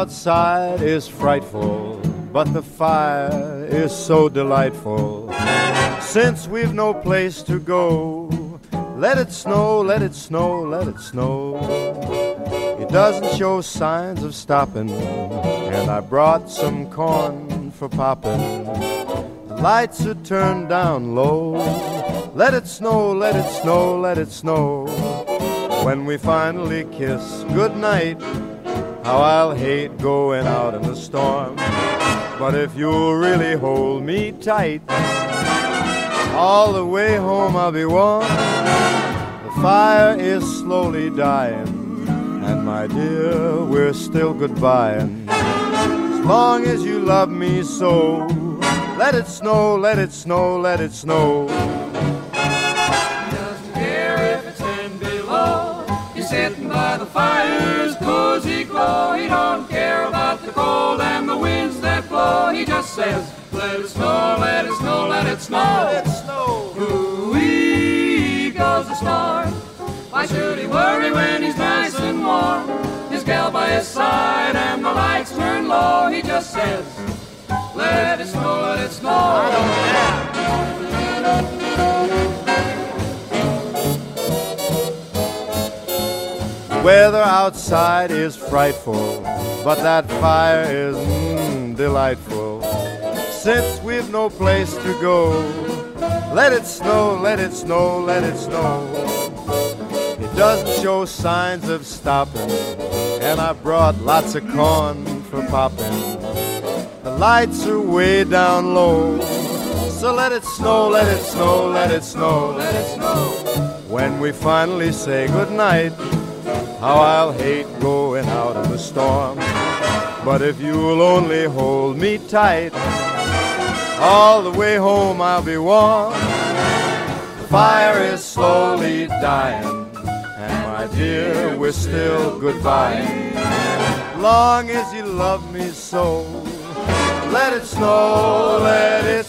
outside is frightful, but the fire is so delightful. Since we've no place to go, let it snow, let it snow, let it snow. It doesn't show signs of stopping, and I brought some corn for popping. The lights are turned down low. Let it snow, let it snow, let it snow. When we finally kiss goodnight, how I'll hate going out in the storm. But if you'll really hold me tight, all the way home I'll be warm. The fire is slowly dying, and my dear, we're still goodbying. As long as you love me so, let it snow, let it snow, let it snow. He doesn't care if it's 10 below. He's sitting by the fire's cozy glow. He don't care about the cold and the winds that blow. He just says, let it snow, let it snow, let it snow. Let it snow. Ooh-wee goes the star. Why should he worry when he's nice and warm? His gal by his side and the lights turn low. He just says, let it snow, let it snow. I don't care. The weather outside is frightful, but that fire is delightful. Since we've no place to go, let it snow, let it snow, let it snow. It doesn't show signs of stopping, and I brought lots of corn for popping. The lights are way down low, so let it snow, let it snow, let it snow, let it snow. When we finally say goodnight, how I'll hate going out in the storm. But if you'll only hold me tight, all the way home I'll be warm. The fire is slowly dying, and my dear, we're still goodbying. Long as you love me so, let it snow, let it